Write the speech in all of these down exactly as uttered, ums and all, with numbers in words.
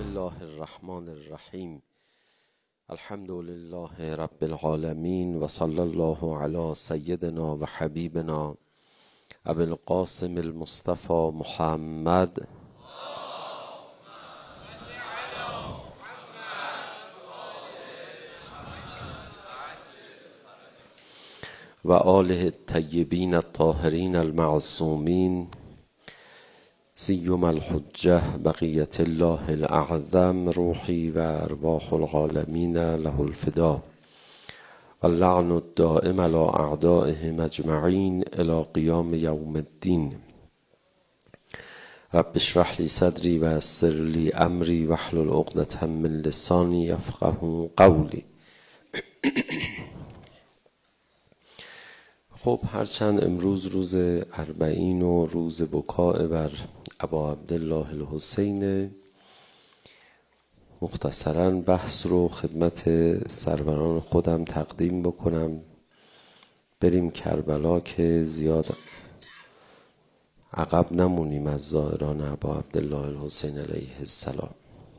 الله الرحمن الرحیم. الحمد لله رب العالمین و صلی الله علی سیدنا و حبیبنا ابی القاسم المصطفى محمد و آله الطیبین الطاهرین المعصومین سیما الحجة بقیة الله الاعظم روحی و ارواح العالمین له الفدا و اللعن الدائم علی اعدائهم اجمعین الی قیام یوم الدین. رب اشرح لی صدری و یسر لی امری واحلل عقدة من لسانی یفقهوا قولی. خب هرچند امروز روز اربعین و روز بکاء بر ابا عبدالله الحسین، مختصرا بحث رو خدمت سروران خودم تقدیم بکنم. بریم کربلا که زیاد عقب نمونیم از زائران ابا عبدالله الحسین علیه السلام.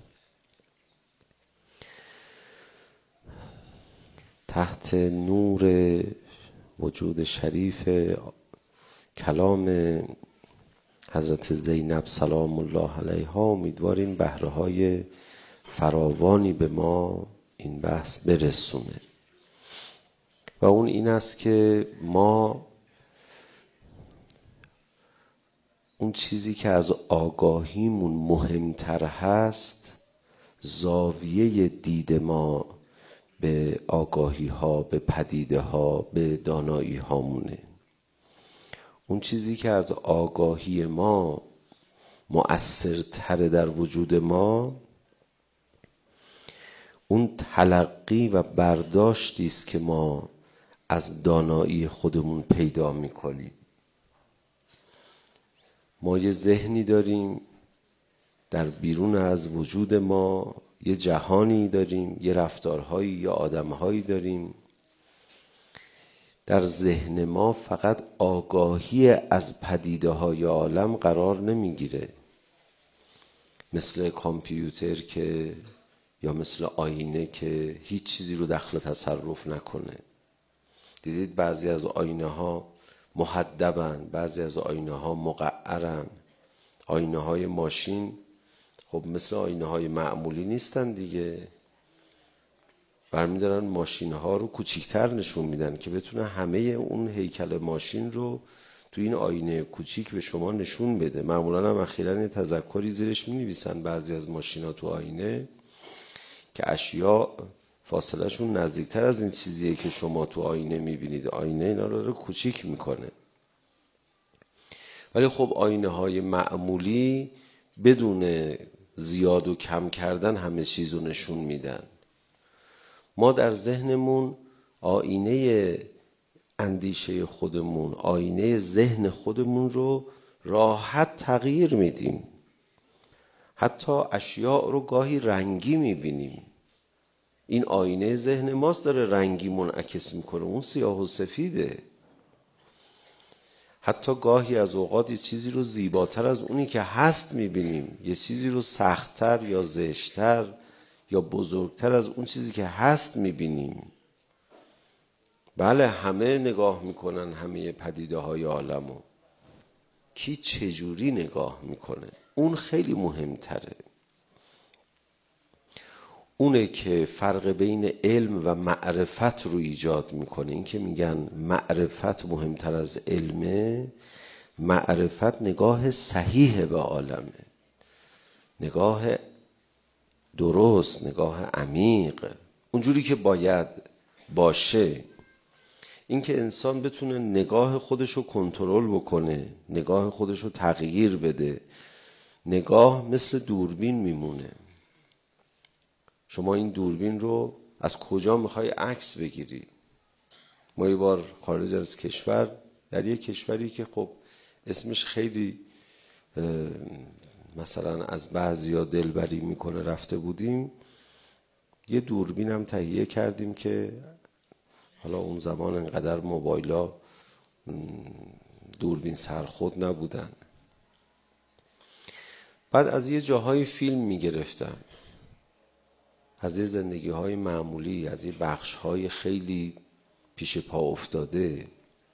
تحت نور وجود شریف کلام حضرت زینب سلام الله علیها امیدواریم بهره های فراوانی به ما این بحث برسونه و اون این است که ما اون چیزی که از آگاهیمون مهمتر هست، زاویه دید ما به آگاهی ها، به پدیده ها، به دانایی هامونه. اون چیزی که از آگاهی ما مؤثرتر در وجود ما، اون تلقی و برداشتی است که ما از دانایی خودمون پیدا میکنیم. ما یه ذهنی داریم در بیرون از وجود ما، یه جهانی داریم، یه رفتارهایی یا آدمهایی داریم. در ذهن ما فقط آگاهی از پدیده های عالم قرار نمیگیره، مثل کامپیوتر که یا مثل آینه که هیچ چیزی رو دخل تصرف نکنه. دیدید بعضی از آینه ها محدبن، بعضی از آینه ها مقعرن. آینه های ماشین خب مثل آینه های معمولی نیستن دیگه، برمیدارن ماشین ها رو کوچیکتر نشون میدن که بتونه همه اون هیکل ماشین رو تو این آینه کوچیک به شما نشون بده. معمولا هم اخیراً یه تذکری زیرش می نویسن بعضی از ماشین ها تو آینه که اشیاء فاصله شون نزدیکتر از این چیزیه که شما تو آینه میبینید. آینه اینا رو, رو کوچیک میکنه. ولی خب آینه های معمولی بدون زیاد و کم کردن همه چیز رو نشون میدن. ما در ذهنمون آینه اندیشه خودمون، آینه ذهن خودمون رو راحت تغییر میدیم. حتی اشیاء رو گاهی رنگی میبینیم. این آینه ذهن ماست داره رنگی منعکس میکنه، اون سیاه و سفیده. حتی گاهی از اوقات یه چیزی رو زیباتر از اونی که هست میبینیم، یه چیزی رو سختتر یا زشتر یا بزرگتر از اون چیزی که هست میبینیم. بله همه نگاه میکنن همه پدیده های عالمو، کی چجوری نگاه میکنه اون خیلی مهمتره. اونه که فرق بین علم و معرفت رو ایجاد میکنه. این که میگن معرفت مهمتر از علمه، معرفت نگاه صحیح به عالمه، نگاه درست، نگاه عمیق، اونجوری که باید باشه. این که انسان بتونه نگاه خودش رو کنترل بکنه، نگاه خودش رو تغییر بده. نگاه مثل دوربین میمونه. شما این دوربین رو از کجا میخوای عکس بگیری؟ ما یه بار خارج از کشور، در یک کشوری که خب اسمش خیلی مثلا از بعضیا دلبری میکنه رفته بودیم، یه دوربین هم تهیه کردیم که حالا اون زمان انقدر موبایلا دوربین سرخود نبودن. بعد از یه جاهای فیلم میگرفتن. از یه زندگی های معمولی، از یه بخش های خیلی پیش پا افتاده.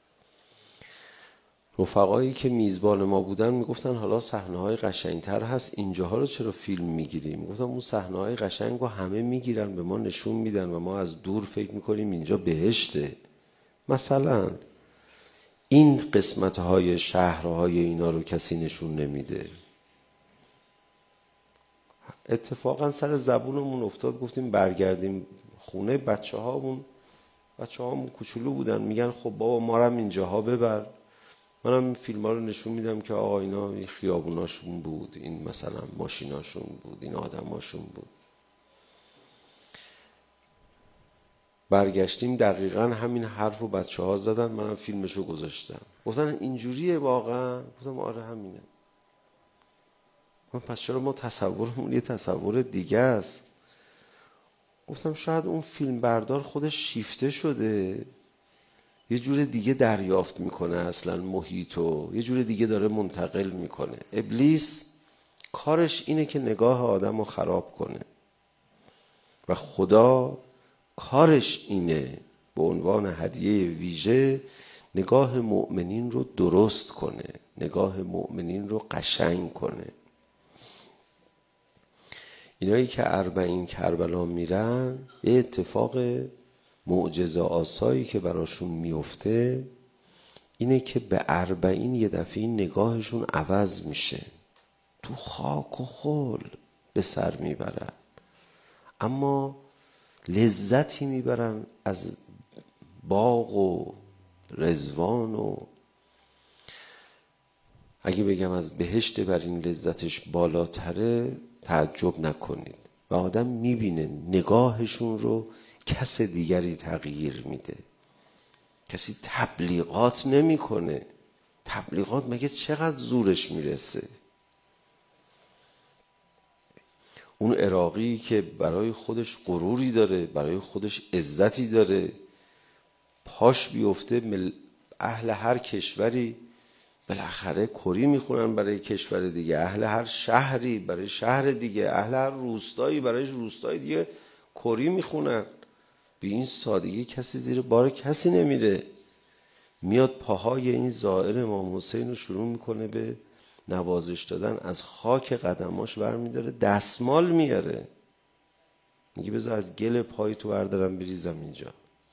رفقایی که میزبان ما بودن میگفتن حالا صحنه های قشنگتر هست، اینجاها رو چرا فیلم میگیریم؟ میگفتم اون صحنه های قشنگ رو همه میگیرن به ما نشون میدن و ما از دور فکر میکنیم اینجا بهشته. مثلا این قسمت های شهرهای اینا رو کسی نشون نمیده. اتفاقا سر زبونمون افتاد گفتیم برگردیم خونه، بچه هامون بچه هامون کوچولو بودن، میگن خب بابا ما رو اینجاها ببر. منم این فیلم ها رو نشون میدم که آقا اینا این خیابوناشون بود، این مثلا ماشیناشون بود، این آدماشون بود. برگشتیم دقیقا همین حرف رو بچه ها زدن، منم فیلمشو گذاشتم. گفتن اینجوریه واقعا؟ گفتم آره همینه. پس چرا ما تصورمون یه تصور دیگه است؟ گفتم شاید اون فیلم بردار خودش شیفته شده، یه جور دیگه دریافت میکنه اصلا محیطو، یه جور دیگه داره منتقل میکنه. ابلیس کارش اینه که نگاه آدم رو خراب کنه و خدا کارش اینه به عنوان هدیه ویژه نگاه مؤمنین رو درست کنه، نگاه مؤمنین رو قشنگ کنه. اینایی که اربعین کربلا میرن، یه اتفاق معجزه آسایی که براشون میفته اینه که به اربعین یه دفعه نگاهشون عوض میشه، تو خاک و خل به سر میبرن، اما لذتی میبرن از باغ و رضوان. و اگه بگم از بهشت بر این لذتش بالاتره تعجب نکنید. و آدم میبینه نگاهشون رو کس دیگری تغییر میده. کسی تبلیغات نمیکنه. تبلیغات مگه چقدر زورش میرسه؟ اون عراقی که برای خودش غروری داره، برای خودش عزتی داره، پاش بیفته مل... اهل هر کشوری بالاخره کری میخونن برای کشور دیگه، اهل هر شهری برای شهر دیگه، اهل هر روستایی برای روستای دیگه کری میخونن. به این سادگی کسی زیر بار کسی نمیره. میاد پاهای این زائر امام حسین رو شروع میکنه به نوازش دادن، از خاک قدماش برمیداره، دستمال میاره، میگه بذار از گل پای تو بردارم بریزم اینجا.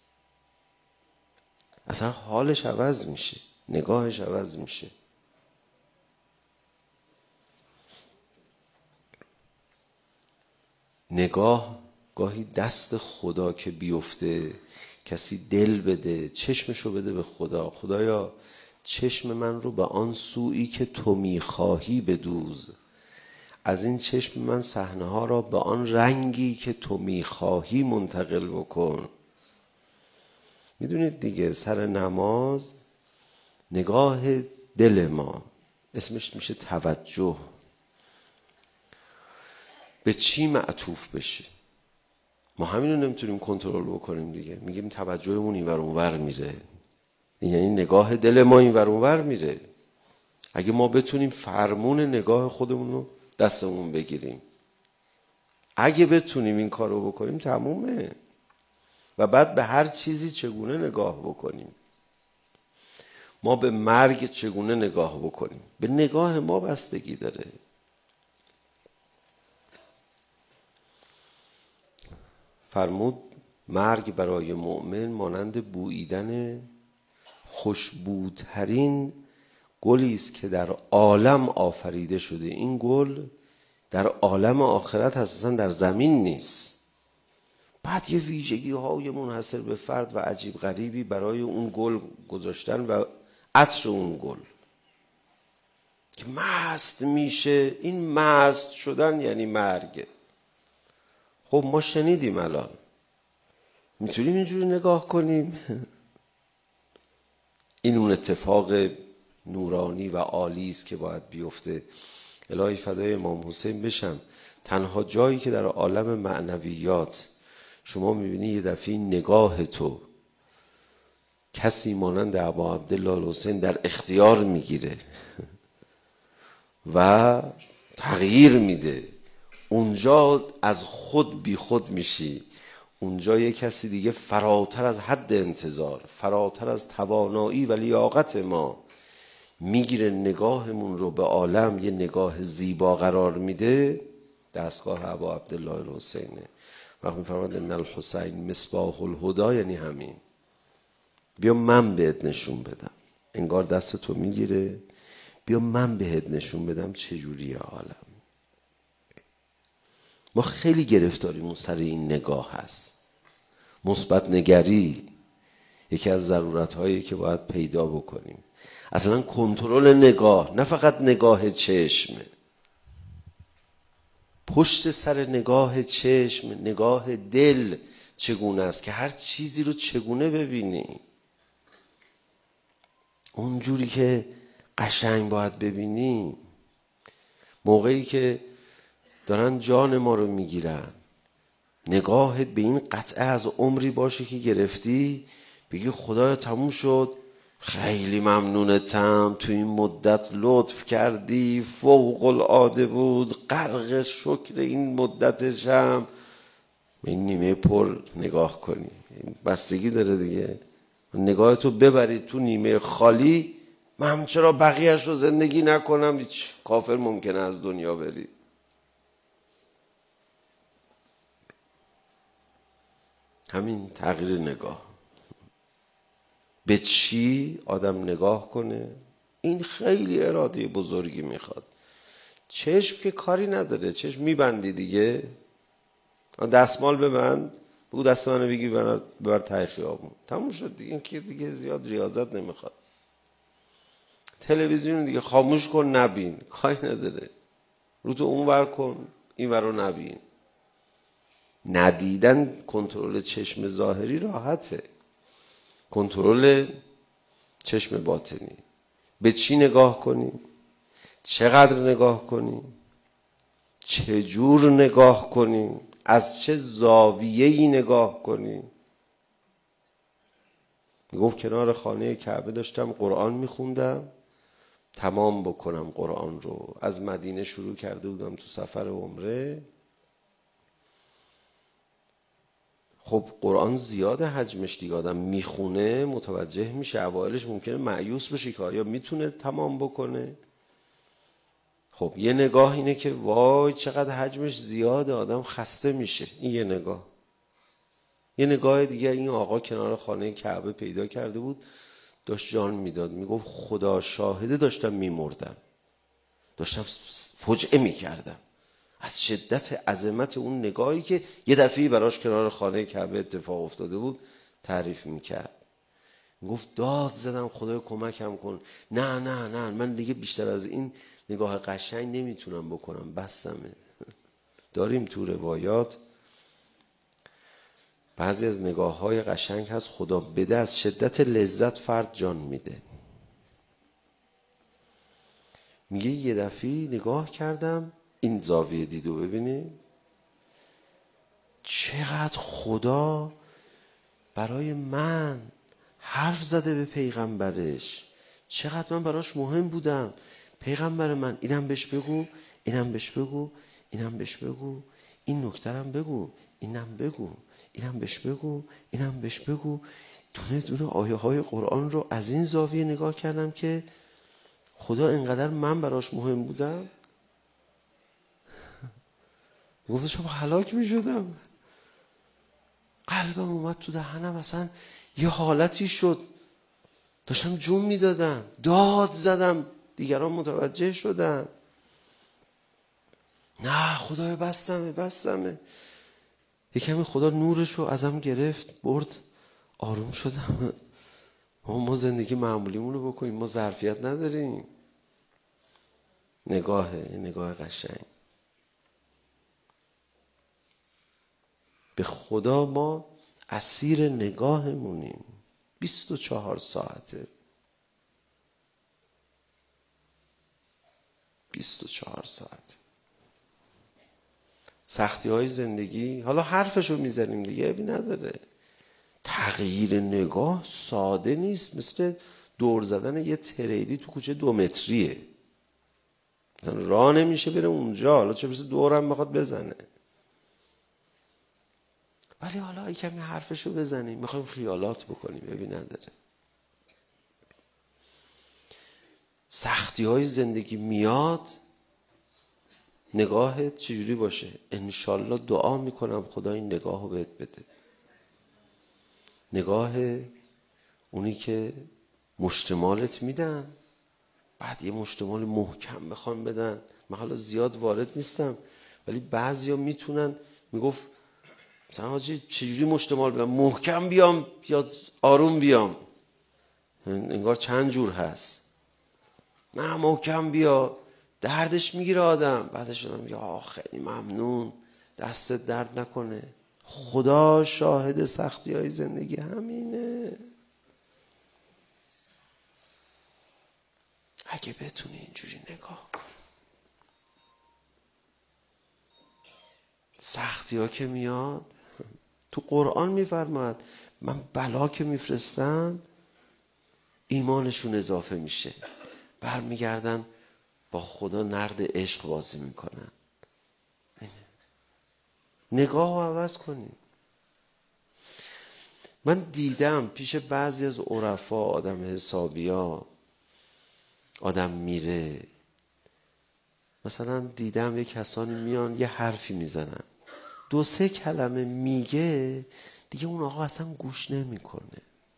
اصلا حالش عوض میشه، نگاهش عوض میشه. نگاه گاهی دست خدا که بیفته، کسی دل بده، چشمشو بده به خدا. خدایا چشم من رو به آن سویی که تو میخواهی بدوز، از این چشم من صحنه ها را به آن رنگی که تو میخواهی منتقل بکن. میدونید دیگه سر نماز نگاه دل ما اسمش میشه توجه. به چی معطوف بشه؟ ما همین رو نمیتونیم کنترل بکنیم دیگه. میگیم توجهمون این ور اون ور میره، یعنی نگاه دل ما این ور اون ور میره. اگه ما بتونیم فرمون نگاه خودمون رو دستمون بگیریم، اگه بتونیم این کار رو بکنیم تمومه. و بعد به هر چیزی چگونه نگاه بکنیم. ما به مرگ چگونه نگاه بکنیم، به نگاه ما بستگی داره. فرمود مرگ برای مؤمن مانند بوییدن خوشبوترین گلی است که در عالم آفریده شده. این گل در عالم آخرت هست، اصلا در زمین نیست. بعد یه ویژگی های منحصر به فرد و عجیب غریبی برای اون گل گذاشتن و عطر اون گل که مست میشه. این مست شدن یعنی مرگ. خب ما شنیدیم، الان میتونیم اینجوری نگاه کنیم؟ این اون اتفاق نورانی و عالی است که باید بیفته. الهی فدای امام حسین بشم. تنها جایی که در عالم معنویات شما میبینی یه دفعه نگاه تو کسی مانند ابا عبدالله حسین در اختیار میگیره و تغییر میده. اونجا از خود بی خود میشی، اونجا یه کسی دیگه فراتر از حد انتظار، فراتر از توانایی و لیاقت ما میگیره، نگاهمون رو به عالم یه نگاه زیبا قرار میده. دستگاه ابا عبدالله الحسینه وقتی میفرماد ان الحسین مصباح الهدی، یعنی همین. بیا من بهت نشون بدم، انگار دست تو میگیره، بیا من بهت نشون بدم چجوریه عالم. ما خیلی گرفتاریمون سر این نگاه هست. مثبت نگری یکی از ضرورت هایی که باید پیدا بکنیم. اصلا کنترل نگاه، نه فقط نگاه چشم، پشت سر نگاه چشم نگاه دل چگونه است که هر چیزی رو چگونه ببینی، اونجوری که قشنگ باید ببینی. موقعی که دارن جان ما رو میگیرن، نگاهت به این قطعه از عمری باشه که گرفتی، بگی خدایا تموم شد، خیلی ممنونتم، تو این مدت لطف کردی، فوق العاده بود، غرق شکر این مدتشم. این نیمه پر نگاه کنی، بستگی داره دیگه. نگاهتو ببری تو نیمه خالی، من چرا بقیهش رو زندگی نکنم، هیچ کافر ممکنه از دنیا بری. همین تغییر نگاه. به چی آدم نگاه کنه، این خیلی اراده بزرگی میخواد. چشم که کاری نداره، چشم میبندی دیگه، دستمال ببند، بگو دست منو بگی ببر, ببر ته خیابون، تموم شد دیگه. این که دیگه زیاد ریاضت نمیخواد. تلویزیون دیگه خاموش کن نبین، کاری نداره، رو تو اون ور کن این ور رو نبین. ندیدن کنترل چشم ظاهری راحته، کنترل چشم باطنی. به چی نگاه کنی، چقدر نگاه کنی، چجور نگاه کنی، از چه زاویه‌ای نگاه کنی. میگفت کنار خانه کعبه داشتم قرآن میخوندم، تمام بکنم قرآن رو. از مدینه شروع کرده بودم تو سفر عمره. خب قرآن زیاده حجمش دیگه، آدم میخونه متوجه میشه، اوایلش ممکنه مایوس بشه که آیا میتونه تمام بکنه. خب یه نگاه اینه که وای چقدر حجمش زیاده، آدم خسته میشه، این یه نگاه. یه نگاه دیگه، این آقا کنار خانه کعبه پیدا کرده بود، داشت جان میداد، میگفت خدا شاهده داشتم میمردم، داشتم فجعه میکردم از شدت عظمت اون نگاهی که یه دفعه براش کنار خانه کعبه اتفاق افتاده بود تعریف میکرد. میگفت داد زدم خدای کمکم کن، نه نه نه من دیگه بیشتر از این نگاه قشنگ نمیتونم بکنم، بسمه. داریم تو روایات بعضی از نگاه های قشنگ هست خدا بده از شدت لذت فرد جان میده. میگه یه دفعه نگاه کردم، این زاویه دیدو ببینی چقدر خدا برای من حرف زده به پیغمبرش، چقدر من براش مهم بودم. پیغمبر من اینم بهش بگو، اینم بهش بگو، اینم بهش بگو، این نکترم بگو، اینم بگو، اینم بهش بگو، اینم بهش بگو. دونه دونه آیه های قرآن رو از این زاویه نگاه کردم که خدا اینقدر من براش مهم بودم. گفتم شما هلاک می شدم، قلبم اومد تو دهنم، اصلا یه حالتی شد، داشتم جون میدادم، داد زدم، دیگران متوجه شدن. نه خدای بستمه بستمه. یکمی خدا نورشو ازم گرفت برد، آروم شدم. ما ما زندگی معمولیمونو بکنیم، ما ظرفیت نداریم. نگاهه، نگاه قشنگ به خدا. ما اسیر نگاهمونیم بیست و چهار ساعته، بیست و چهار ساعت. سختی های زندگی حالا حرفشو میزنیم دیگه، ابی نداره. تغییر نگاه ساده نیست، مثل دور زدن یه تریلی تو کوچه دو متریه. مثلا راه نمیشه بره اونجا، حالا چه برسه دورم بخواد بزنه. ولی حالا یک کمی حرفشو بزنیم، میخوایم خیالات بکنیم، ببین نداره. سختی های زندگی میاد، نگاهت چجوری باشه؟ انشالله دعا میکنم خدا این نگاه رو بهت بده، نگاه اونی که مشتمالت میدن، بعد یه مشتمال محکم بخوام بدن. من حالا زیاد وارد نیستم، ولی بعضیا میتونن، میگفت مثلا حاجی چجوری مشتمال بیام، محکم بیام یا آروم بیام؟ انگار چند جور هست. نه محکم بیا، دردش میگیره آدم. بعدش آدم میگه آه خیلی ممنون، دستت درد نکنه. خدا شاهد سختی های زندگی همینه. اگه بتونی اینجوری نگاه کن، سختی ها که میاد، تو قرآن میفرماد من بلا که میفرستم ایمانشون اضافه میشه، برمیگردن با خدا نرد عشق بازی میکنن. نگاه رو عوض کنیم. من دیدم پیش بعضی از عرفا، آدم حسابی ها، آدم میره، مثلا دیدم یه کسانی میان یه حرفی میزنن، دو سه کلمه میگه دیگه اون آقا اصلا گوش نمیکنه.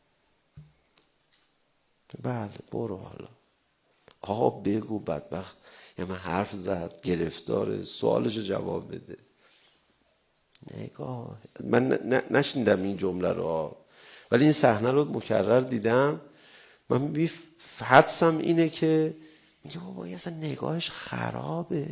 بله برو حالا آقا بگو، بدبخت یا من حرف زد، گرفتاره، سوالشو جواب بده. نگاه من نشنیدم این جمله رو، ولی این صحنه رو مکرر دیدم. من بی حدسم اینه که میگه بابا این اصلا نگاهش خرابه،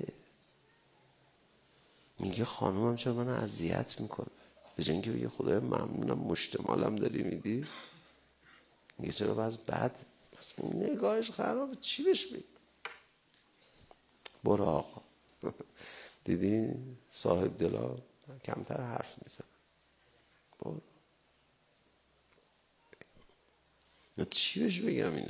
میگه خانومم چرا منو اذیت میکنه، به جای اینکه بگه خدای ممنونم مشتمالم داری میدی، میگه چرا باز بد، نگاهش خرابه، چی بهش بگم؟ برو آقا. دیدی صاحب دلا کمتر حرف میزن. برو. چی بهش بگم اینو؟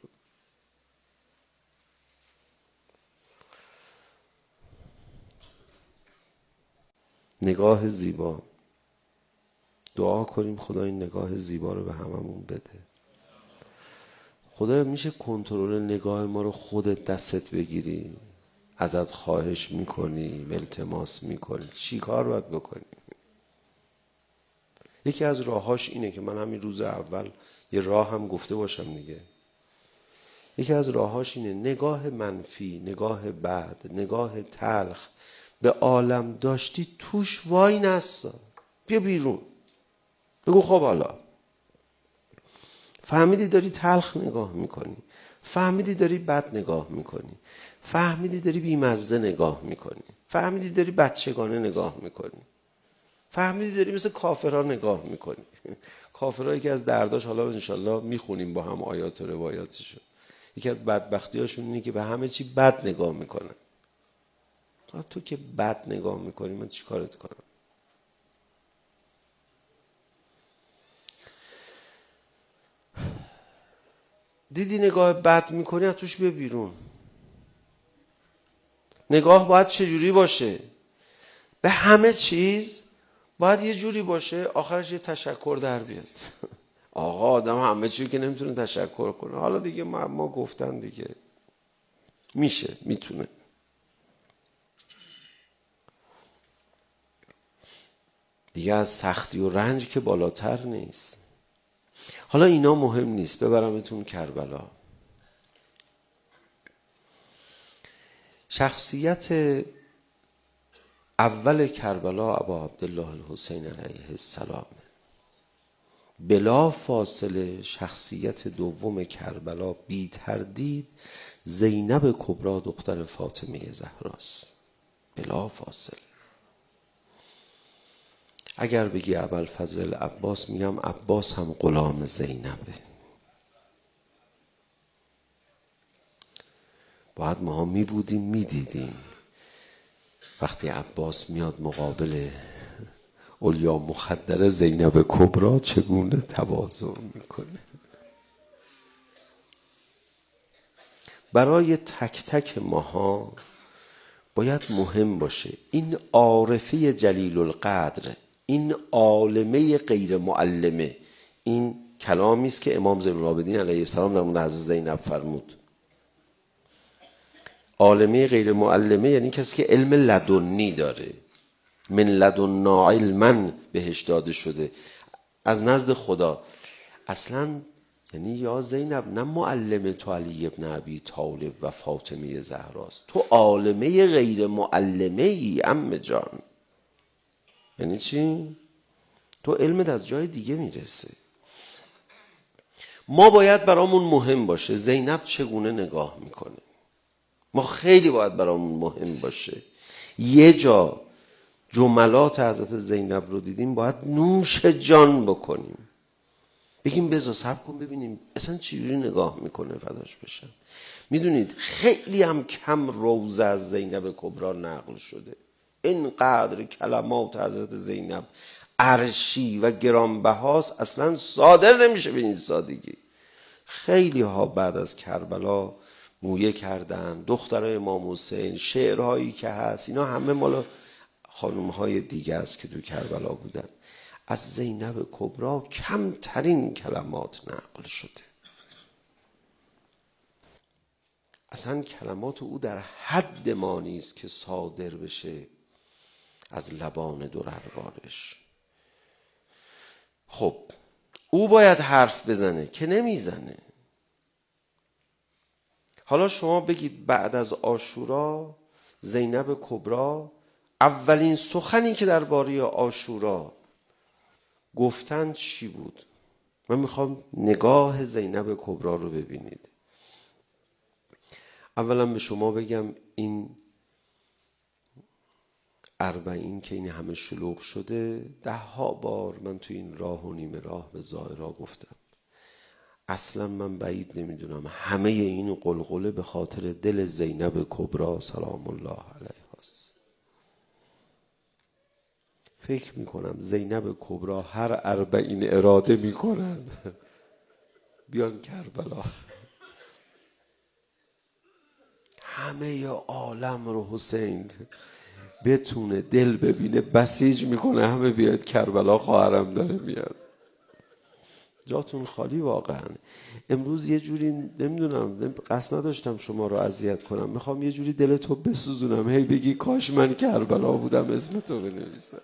نگاه زیبا، دعا کنیم خدا این نگاه زیبا رو به هممون بده. خدا میشه کنترل نگاه ما رو خودت دستت بگیری؟ ازت خواهش میکنی، التماس میکنی، چی کار باید بکنی؟ یکی از راهاش اینه که من همین روز اول یه راه هم گفته باشم دیگه. یکی از راهاش اینه نگاه منفی، نگاه بد، نگاه تلخ به عالم داشتی توش وای نستا، بیا بیرون. بگو خب حالا فهمیدی داری تلخ نگاه میکنی، فهمیدی داری بد نگاه میکنی، فهمیدی داری بیمزه نگاه میکنی، فهمیدی داری بچگانه نگاه میکنی، فهمیدی داری مثل کافرها نگاه میکنی. کافرهایی که از درداش حالا انشالله میخونیم با هم آیات و روایاتشو. یکی از بدبختی هاشون اینه که به همه چی بد نگاه میکنن. تو که بد نگاه میکنی من چی کارت کنم؟ دیدی نگاه بد میکنی از توش بیا بیرون. نگاه باید چجوری باشه؟ به همه چیز باید یه جوری باشه آخرش یه تشکر در بیاد. آقا آدم همه چیزی که نمیتونه تشکر کنه، حالا دیگه ما, ما گفتن دیگه میشه، میتونه. دیگه از سختی و رنج که بالاتر نیست. حالا اینا مهم نیست، ببرمتون کربلا. شخصیت اول کربلا ابا عبدالله الحسین علیه السلام، بلا فاصله شخصیت دوم کربلا بی تردید زینب کبری دختر فاطمه زهراست. بلا فاصله. اگر بگی ابوالفضل عباس، میگم عباس هم غلام زینبه. باید ما می بودیم می دیدیم وقتی عباس میاد مقابل اولیا مخدره زینب کبری چگونه تواضع میکنه. برای تک تک ماها باید مهم باشه این عارفه جلیل القدر، این عالمه غیر معلمه. این کلامی است که امام زین العابدین علیه السلام در مورد حضرت زینب فرمود. عالمه غیر معلمه یعنی کسی که علم لدنی داره، من لدنا علما بهش داده شده از نزد خدا. اصلا یعنی یا زینب نه معلم تو علی ابن ابی طالب و فاطمه زهراست، تو عالمه غیر معلمه ای عمه جان. یعنی چی؟ تو علمت از جای دیگه میرسه. ما باید برامون مهم باشه زینب چگونه نگاه میکنه. ما خیلی باید برامون مهم باشه. یه جا جملات حضرت زینب رو دیدیم باید نوش جان بکنیم، بگیم بذار صبر کن ببینیم اصلا چجوری نگاه میکنه فداش بشن. میدونید خیلی هم کم روزه از زینب کبرا نقل شده. اینقدر کلمات حضرت زینب عرشی و گرانبهاست اصلا صادر نمیشه به این سادگی. خیلی ها بعد از کربلا مویه کردن، دخترای امام حسین، شعرهایی که هست اینا همه مال خانمهای دیگه است که تو کربلا بودن. از زینب کبرا کمترین کلمات نقل شده. اصلا کلمات او در حد ما نیست که صادر بشه از لبان درربارش. خب او باید حرف بزنه که نمیزنه. حالا شما بگید بعد از عاشورا زینب کبرا اولین سخنی که درباره عاشورا گفتن چی بود؟ من میخوام نگاه زینب کبرا رو ببینید. اولا به شما بگم این اربعین که این همه شلوغ شده، ده ها بار من تو این راه و نیمه راه به زائرها گفتم اصلا من بعید نمیدونم همه این قلقله به خاطر دل زینب کبرا سلام الله علیها است. فکر میکنم زینب کبرا هر اربعین اراده میکنن بیان کربلا، همه عالم رو حسین بتونه دل ببینه بسیج میکنه همه بیاد کربلا، خواهرم داره میاد. جاتون خالی واقعا. امروز یه جوری نمیدونم، قصد نداشتم شما رو اذیت کنم، میخوام یه جوری دلتو بسوزونم هی بگی کاش من کربلا بودم اسم تو بنویسم.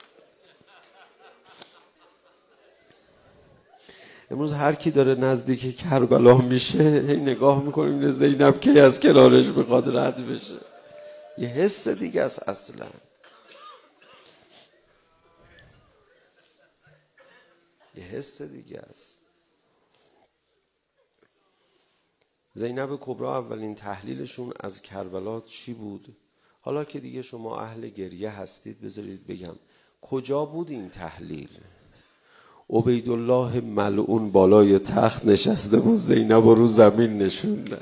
امروز هر کی داره نزدیک کربلا میشه هی نگاه میکنیم زینب کی از کنارش میخواد رد بشه. یه حس دیگه است اصلا. یه حس دیگه است. زینب کبرا اولین تحلیلشون از کربلا چی بود؟ حالا که دیگه شما اهل گریه هستید بذارید بگم کجا بود این تحلیل؟ عبیدالله ملعون بالای تخت نشسته بود زینب رو زمین نشوندن.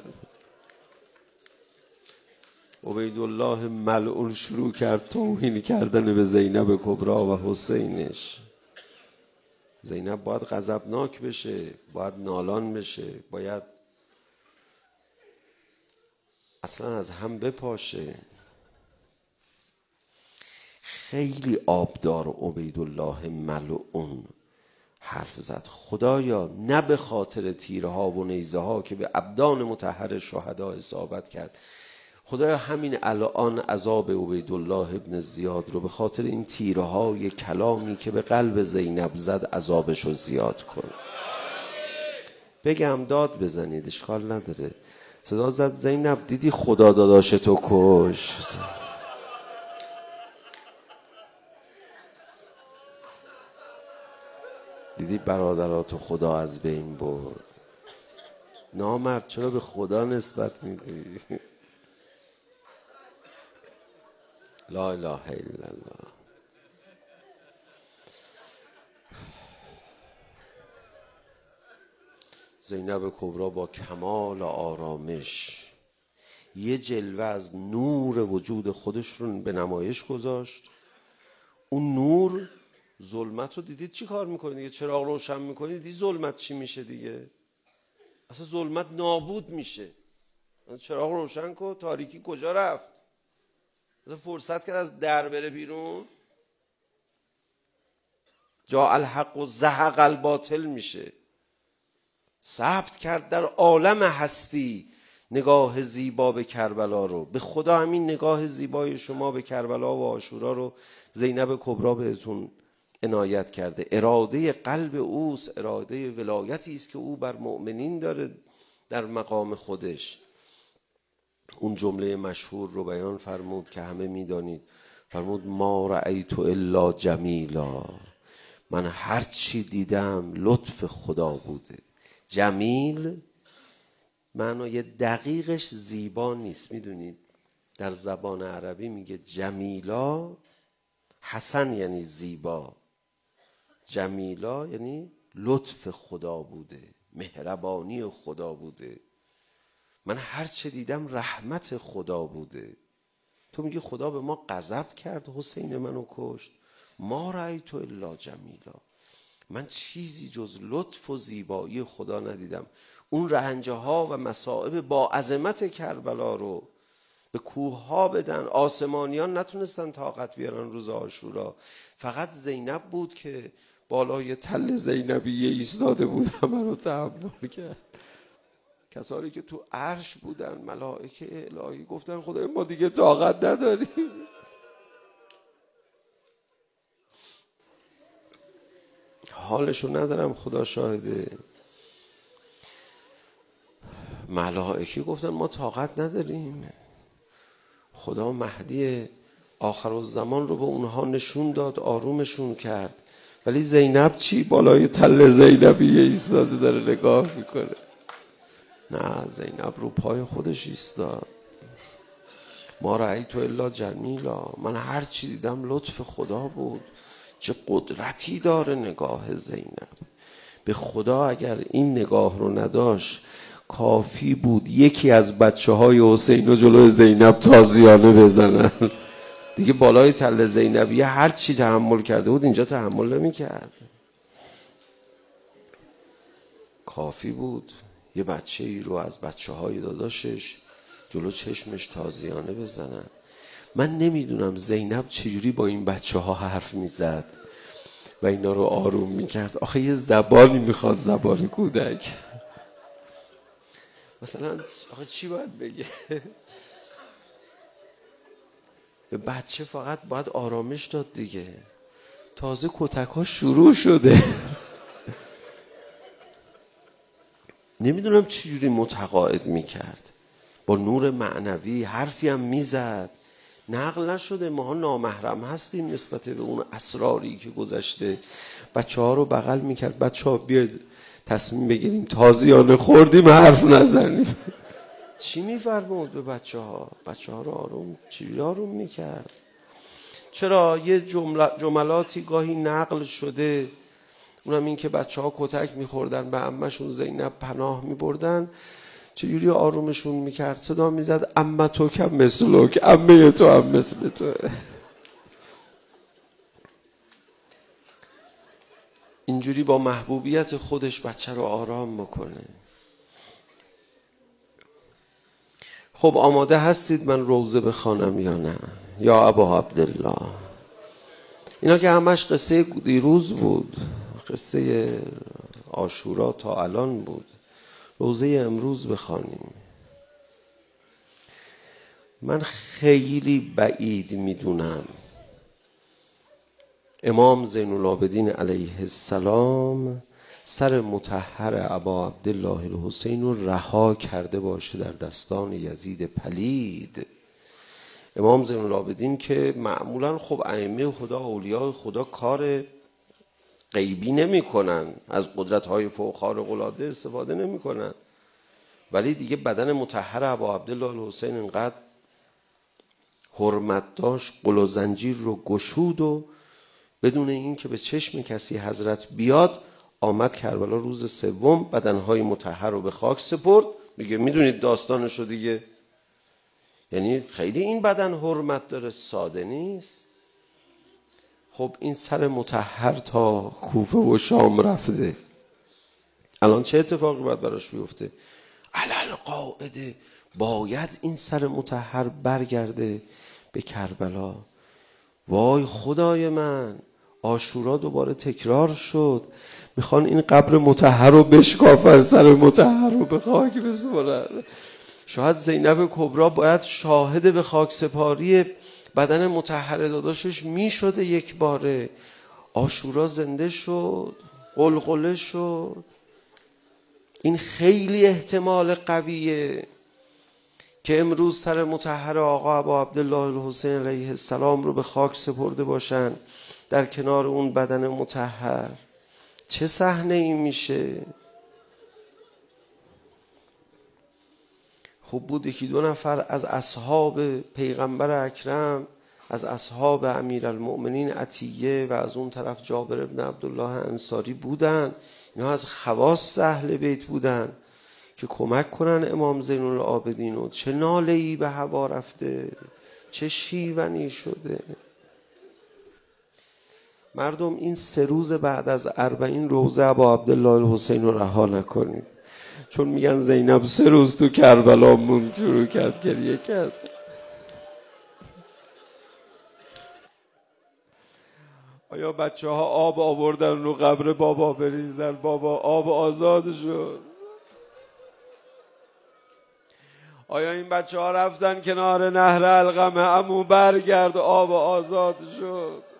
عبیدالله ملعون شروع کرد توهین کردن به زینب کبرا و حسینش. زینب باید غضبناک بشه، باید نالان بشه، باید اصلا از هم بپاشه. خیلی آبدار عبیدالله ملعون حرف زد. خدایا نه به خاطر تیرها و نیزه ها که به ابدان مطهر شهدا اصابت کرد، خدایا همین الان عذاب عبیدالله ابن زیاد رو به خاطر این تیرهای کلامی که به قلب زینب زد عذابش رو زیاد کن. بگم داد بزنید اشکال نداره. صدا زد زینب دیدی خدا داداش تو کشت. دیدی برادراتو خدا از بین برد. نامرد چرا به خدا نسبت میدی؟ لا اله الا الله. زینب کبرا با کمال آرامش یه جلوه از نور وجود خودش رو به نمایش گذاشت. اون نور ظلمت رو دیدید چی کار میکنه دیگه؟ چراغ روشن میکنید دیدید ظلمت چی میشه دیگه؟ اصلا ظلمت نابود میشه. چراغ روشن کن، تاریکی کجا رفت؟ مثلا فرصت کرد از در بره بیرون. جا الحق و زهق الباطل میشه. ثبت کرد در عالم هستی نگاه زیبا به کربلا رو. به خدا همین نگاه زیبای شما به کربلا و عاشورا رو زینب کبرا بهتون عنایت کرده. اراده قلب اوست، اراده ولایتی است که او بر مؤمنین داره در مقام خودش. اون جمله مشهور رو بیان فرمود که همه میدانید، فرمود ما رأیت الا جمیلا، من هر چی دیدم لطف خدا بوده. جمیل معنای دقیقش زیبا نیست، میدونید در زبان عربی میگه جمیلا، حسن یعنی زیبا، جمیلا یعنی لطف خدا بوده، مهربانی خدا بوده. من هر چه دیدم رحمت خدا بوده. تو میگی خدا به ما غضب کرد حسین منو کشت؟ ما رأیت الا جمیلا، من چیزی جز لطف و زیبایی خدا ندیدم. اون رنجه ها و مصائب با عظمت کربلا رو به کوه ها بدن، آسمانیان نتونستن طاقت بیارن روز عاشورا. فقط زینب بود که بالای تل زینبیه ایستاده بود، همه رو تحمل کرد. کسانی که تو عرش بودن، ملائکه الهی گفتن خدای ما دیگه طاقت نداریم. حالشو ندارم، خدا شاهده. ملائکه گفتن ما طاقت نداریم. خدا مهدی آخر الزمان رو به اونها نشون داد، آرومشون کرد. ولی زینب چی؟ بالای تل زینبیه ایستاده داره نگاه میکنه. نه، زینب رو پای خودش ایستاد. ما رأیت الا جمیلا، من هر چی دیدم لطف خدا بود. چه قدرتی داره نگاه زینب. به خدا اگر این نگاه رو نداشت کافی بود یکی از بچه های حسین رو جلوی زینب تازیانه بزنن، دیگه بالای تل زینبیه هر چی تحمل کرده بود اینجا تحمل نمی کرد. کافی بود یه بچه ای رو از بچه های داداشش جلو چشمش تازیانه بزنن. من نمیدونم زینب چجوری با این بچه ها حرف میزد و اینا رو آروم میکرد. آخه یه زبانی میخواد، زبان کودک. مثلا آخه چی باید بگه؟ به بچه فقط باید آرامش داد دیگه. تازه کتک ها شروع شده. نمیدونم چجوری متقاعد میکرد. با نور معنوی حرفی هم میزد. نقل نشده، ما نامحرم هستیم نسبت به اون اسراری که گذشته. بچه ها رو بغل میکرد، بچه ها بیاید تصمیم بگیریم تازیانه خوردیم حرف نزنیم. چی میفرمود به بچه ها؟ بچه ها رو آروم چی آروم میکرد؟ چرا یه جملاتی گاهی نقل شده، اونم این که بچه ها کتک میخوردن، به عمه‌شون زینب پناه میبردن، چجوری آرومشون میکرد؟ صدا میزد عمه تو کم مثلک، عمه تو هم مثل تو. اینجوری با محبوبیت خودش بچه رو آرام بکنه. خب آماده هستید من روزه بخوانم یا نه؟ یا ابا عبدالله. اینا که همش قصه دیروز بود، قصه عاشورا تا الان بود. روزه امروز بخوانیم. من خیلی بعید میدونم امام زین العابدین علیه السلام سر مطهر ابا عبدالله الحسین رو رها کرده باشه در دستان یزید پلید. امام زین العابدین که معمولا خب ائمه خدا، اولیاء خدا کار غیبی نمی کنن، از قدرت های فوق خارق العاده استفاده نمی کنن، ولی دیگه بدن مطهر ابا عبدالله الحسین انقدر حرمت داشت، قل و زنجیر رو گشود و بدون این که به چشم کسی حضرت بیاد آمد کربلا روز سوم، بدنهای مطهر رو به خاک سپرد. میگه میدونید داستانشو دیگه. یعنی خیلی این بدن حرمت داره، ساده نیست. خب این سر مطهر تا کوفه و شام رفته، الان چه اتفاقی باید براش بیفته؟ علل قاعده باید این سر مطهر برگرده به کربلا. وای خدای من، عاشورا دوباره تکرار شد، میخوان این قبر مطهر رو بشکافن، سر مطهر رو به خاک بسپرن. شاید زینب کبرا باید شاهد به خاک سپاری بدن مطهر داداشش میشده یک باره. عاشورا زنده شد، قلقله شد. این خیلی احتمال قویه که امروز سر مطهر آقا ابا عبدالله الحسین علیه السلام رو به خاک سپرده باشن در کنار اون بدن مطهر. چه صحنه ای میشه؟ خوب بود یکی دو نفر از اصحاب پیغمبر اکرم، از اصحاب امیرالمؤمنین عطیه و از اون طرف جابر ابن عبدالله انصاری بودن. اینا از خواص اهل بیت بودن که کمک کنن امام زین العابدین. و چه ناله‌ای به هوا رفته، چه شیونی شده. مردم این سه روز بعد از اربعین روضه با عبدالله الحسین رو رها نکنید، چون میگن زینب سه روز تو کربلا موند، شروع کرد گریه کرد. آیا بچه ها آب آوردن رو قبر بابا بریزن؟ بابا آب آزاد شد. آیا این بچه ها رفتن کنار نهر القمه؟ عمو برگرد، آب آزاد شد.